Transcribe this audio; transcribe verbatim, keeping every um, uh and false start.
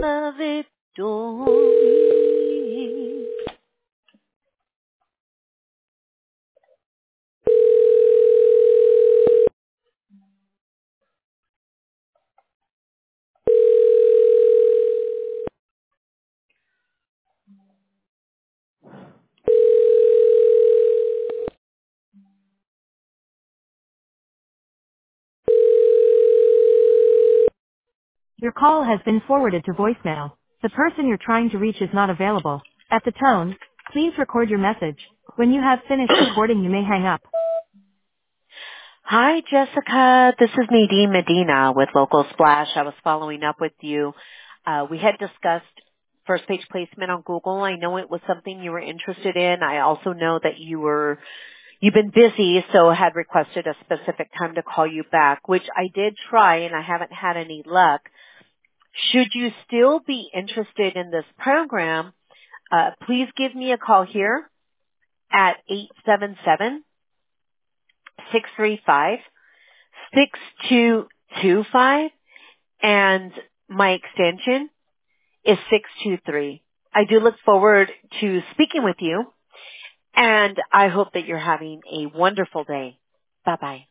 la victory. Your call has been forwarded to voicemail. The person you're trying to reach is not available. At the tone, please record your message. When you have finished recording, you may hang up. Hi, Jessica. This is Nadine Medina with Local Splash. I was following up with you. Uh, we had discussed first page placement on Google. I know it was something you were interested in. I also know that you were, you've been busy, so had requested a specific time to call you back, which I did try and I haven't had any luck. Should you still be interested in this program, uh, please give me a call here at eight seven seven, six three five, six two two five, and my extension is six two three. I do look forward to speaking with you, and I hope that you're having a wonderful day. Bye-bye.